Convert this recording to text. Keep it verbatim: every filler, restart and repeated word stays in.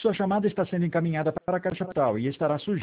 Sua chamada está sendo encaminhada para a caixa postal e estará sujeita